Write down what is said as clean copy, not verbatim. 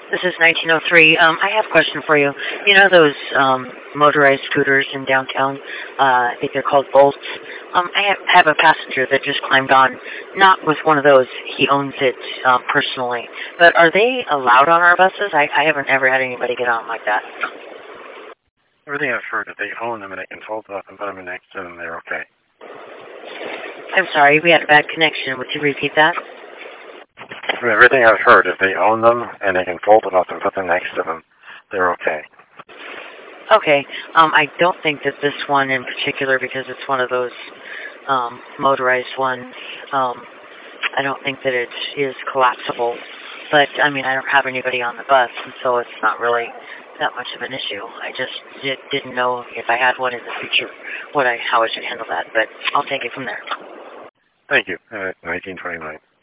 This is 1903. I have a question for you. You know those motorized scooters in downtown? I think they're called Bolts. I have a passenger that just climbed on, not with one of those. He owns it personally. But are they allowed on our buses? I haven't ever had anybody get on like that. Everything I've heard, if they own them and they can fold them up and put them next to them, they're okay. I'm sorry, we had a bad connection. Would you repeat that? From everything I've heard, if they own them and they can fold them up and put them next to them, they're okay. Okay. I don't think that this one in particular, because it's one of those motorized ones, I don't think that it is collapsible. But, I mean, I don't have anybody on the bus, and so it's not really that much of an issue. I just didn't know if I had one in the future, how I should handle that. But I'll take it from there. Thank you. 1929.